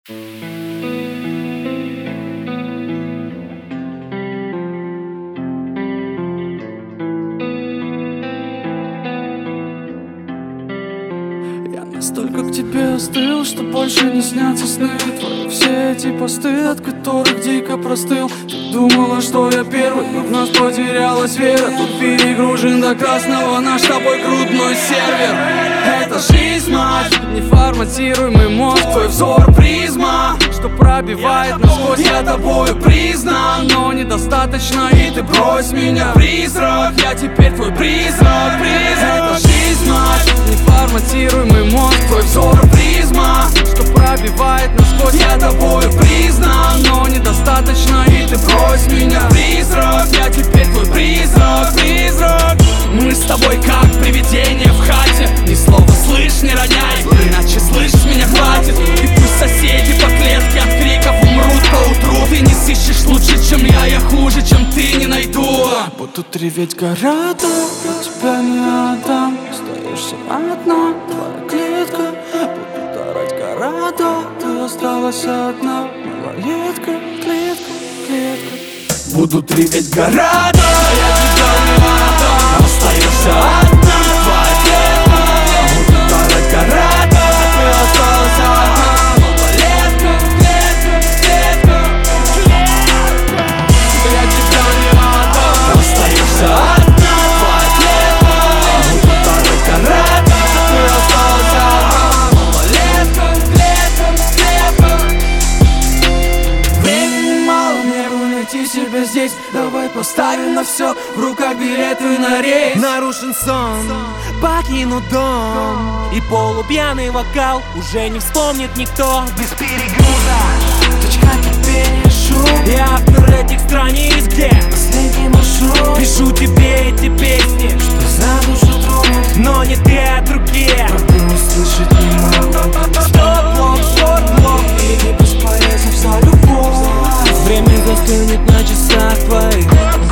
Я настолько к тебе остыл, что больше не снятся сны твои. Все эти посты, от которых дико простыл. Ты думала, что я первый, но в нас потерялась вера. Тут перегружен до красного наш с тобой грудной сервер. Это жизнь, мать, неформатируемый мозг. Твой взор призма, что пробивает насквозь. Я тобою признан, но недостаточно, и ты брось меня. Призрак, я теперь твой призрак. Это жизнь, мать, неформатируемый мозг. Твой взор призма, что пробивает насквозь. Я тобою признан, но недостаточно, и ты брось меня. Призрак, я теперь твой призрак. Мы с тобой как привидение в хате. Ни слова слышь, не роняй, иначе слышь, меня хватит. И пусть соседи по клетке от криков умрут поутру. Ты не сыщешь лучше, чем я хуже, чем ты не найду. Будут реветь города, я тебя не отдам. Остаешься одна, твоя клетка. Будут орать города, ты осталась одна. Малолетка, клетка. Будут реветь города, я тебя не отдам. Остаешься одна, твоя клетка. Будут орать города, ты осталась одна. Малолетка, клетка. Я тебя не отдам. Остаешься одна, твоя клетка. Будут орать города, ты осталась одна. Малолетка, клетка. Времени мало, мне бы найти себя здесь. Давай поставим на все, в руках билеты на рейс. Нарушен сон, покинут дом, и полупьяный вокал уже не вспомнит никто. Без перегруза, Точка кипения, шум. я автор этих страниц, где Последний маршрут. пишу тебе эти песни, Что за душу тронут, но не ты, а другие. правда услышать не могу. Стоп-блок, шорт-блок, И бесполезен за любовь. время застынет на часах твоих.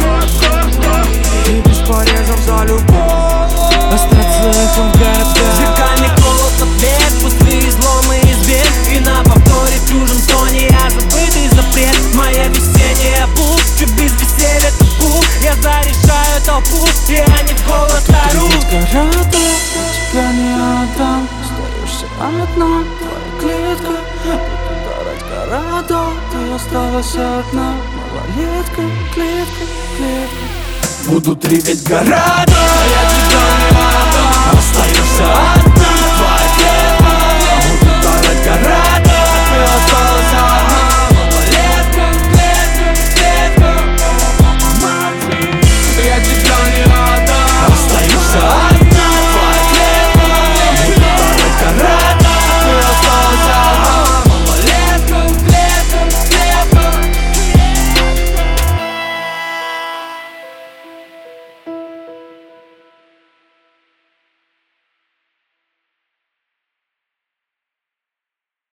И бесполезен за любовь. Остаться эхом в городах. Зеркальный голос ответ, пустые изломы из век. И на повторе в чужом тоне я забытый запрет. Моя весенняя пусть, без веселья табу. Я заряжаю толпу, и они в голос орут. Ведь города, я тебя не отдам. Остаешься одна, твоя клетка. Будут орать города, ты осталась одна. Малолетка, клетка. Будут реветь города, я тебя не отдам. Остаешься одна.